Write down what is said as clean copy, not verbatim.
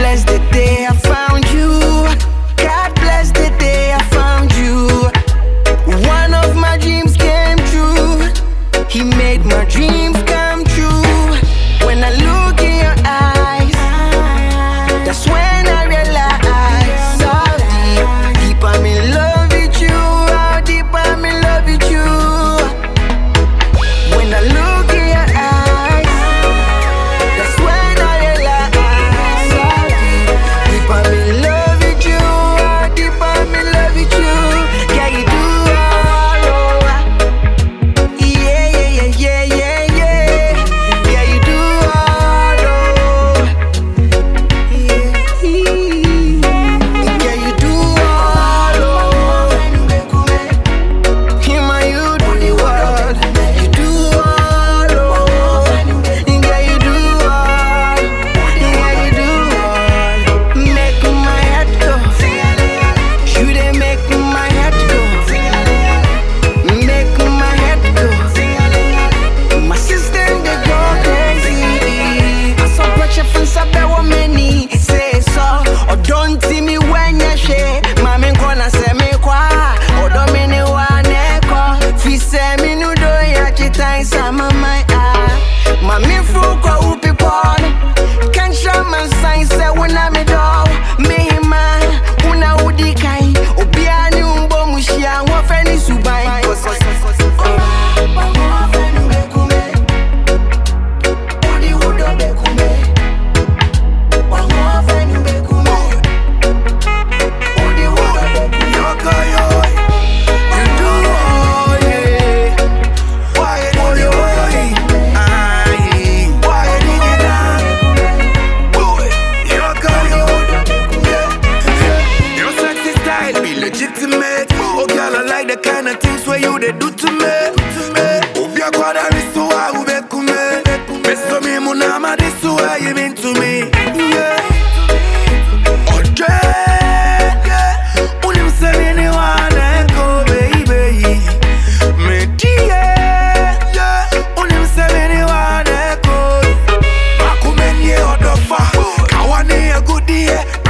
bless the day I found you. God bless the day I found you. One of my dreams came true. He made my dreams come true. When I look in your eyes, that's when I realize how deep I'm in love with you. How deep I'm in love with you. When I look in your eyes, that's when I realize how deep I'm in love with you. How deep I'm in love with you. Yeah, you do all over. Yeah, yeah, yeah, yeah, yeah, yeah. Yeah, you do all over. Yeah, yeah, you do all over. Him and you do the world. You do all over. Yeah, you do all. Yeah, you do all. Make my head go. You dey make my head go. Make my head go. My system they go crazy. I saw pressure from Sabe many say so. Or don't see me when you share. Mami kona se me kwa. Or don't me ne wa ne kwa. Fi se me no do ya chita insama my eye. Mami fu kwa upi pon. Can't show my sign say when I'm a dog. Me man, una udikai. Obiani umbo mushia wafeni subai. Legitimate. Oh girl, I like the kind of things where you they do to me. Obia kwada risu wa ubekume. Beso mi munama disu wa you mean to me. Yeah. Odre. Unimsemi ni waneko baby. Medie. Unimsemi ni waneko. Makumenye odofa. Kawane ya goodie.